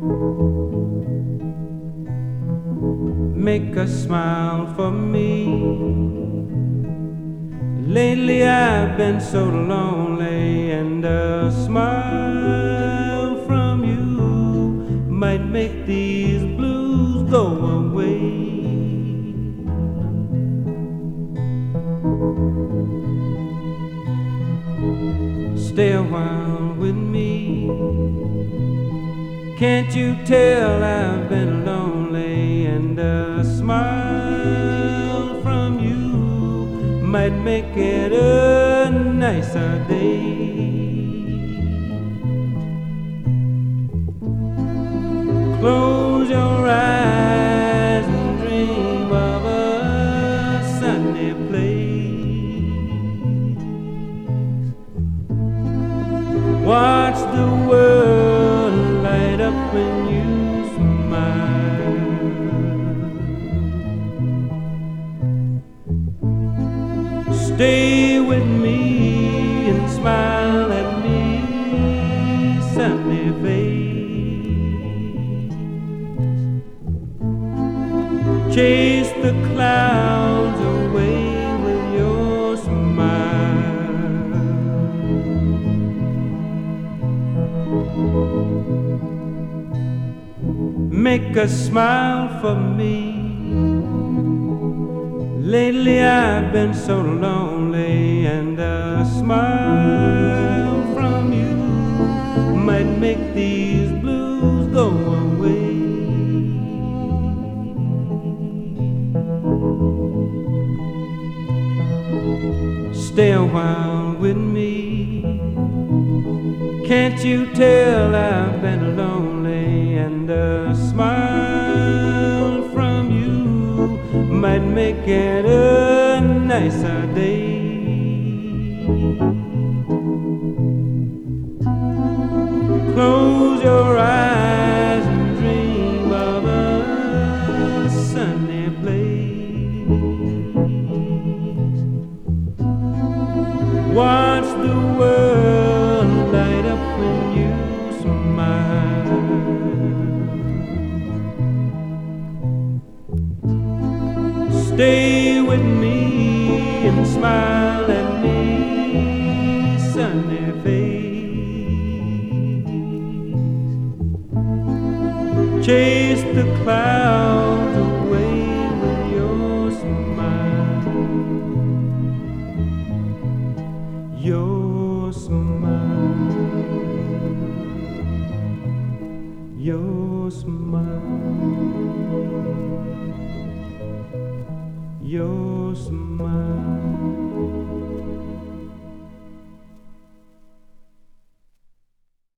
Make a smile for me. Lately I've been so lonely, and a smile from you might make these blues go away. Stay a while with me. Can't you tell I've been lonely, and a smile from you might make it a nicer day. Close your eyes and dream of a sunny place. Watch the world light up when you smile. Stay with me and smile at me, sunny face. Chase the clouds away with your smile. Make a smile for me. Lately I've been so lonely, and a smile from you might make these blues go away. Stay a while with me. Can't you tell I've been lonely, and a smile from you might make it a nicer day. Close your eyes and dream of a sunny place. Watch the world light up when you smile. Stay with me and smile at me, sunny face. Chase the clouds away with your smile. Your smile. Your smile. Your smile.